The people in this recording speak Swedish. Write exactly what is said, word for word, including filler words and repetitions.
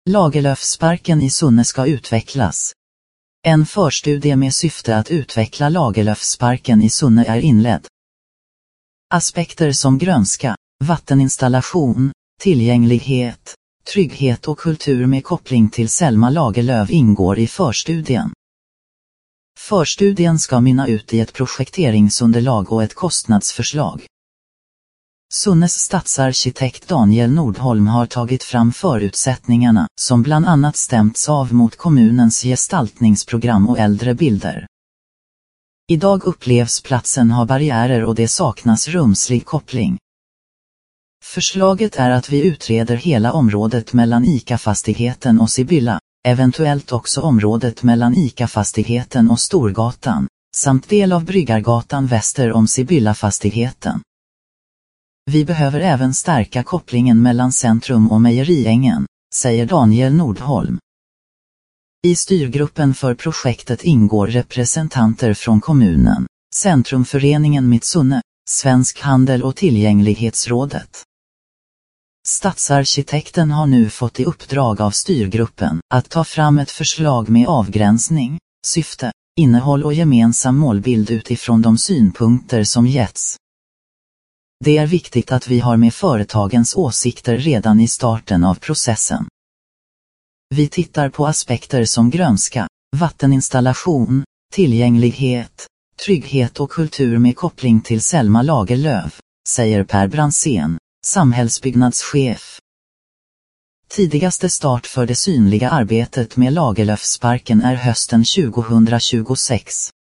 Lagerlöfsparken i Sunne ska utvecklas. En förstudie med syfte att utveckla Lagerlöfsparken i Sunne är inledd. Aspekter som grönska, vatteninstallation, tillgänglighet, trygghet och kultur med koppling till Selma Lagerlöf ingår i förstudien. Förstudien ska mynna ut i ett projekteringsunderlag och ett kostnadsförslag. Sunnes stadsarkitekt Daniel Nordholm har tagit fram förutsättningarna, som bland annat stämts av mot kommunens gestaltningsprogram och äldre bilder. Idag upplevs platsen ha barriärer och det saknas rumslig koppling. Förslaget är att vi utreder hela området mellan ICA-fastigheten och Sibylla, eventuellt också området mellan ICA-fastigheten och Storgatan, samt del av Bryggargatan väster om Sibylla-fastigheten. Vi behöver även stärka kopplingen mellan centrum och Mejeriängen, säger Daniel Nordholm. I styrgruppen för projektet ingår representanter från kommunen, Centrumföreningen Mitt Sunne, Svensk Handel och Tillgänglighetsrådet. Stadsarkitekten har nu fått i uppdrag av styrgruppen att ta fram ett förslag med avgränsning, syfte, innehåll och gemensam målbild utifrån de synpunkter som getts. Det är viktigt att vi har med företagens åsikter redan i starten av processen. Vi tittar på aspekter som grönska, vatteninstallation, tillgänglighet, trygghet och kultur med koppling till Selma Lagerlöf, säger Per Bransén, samhällsbyggnadschef. Tidigaste start för det synliga arbetet med Lagerlöfsparken är hösten tjugohundratjugosex.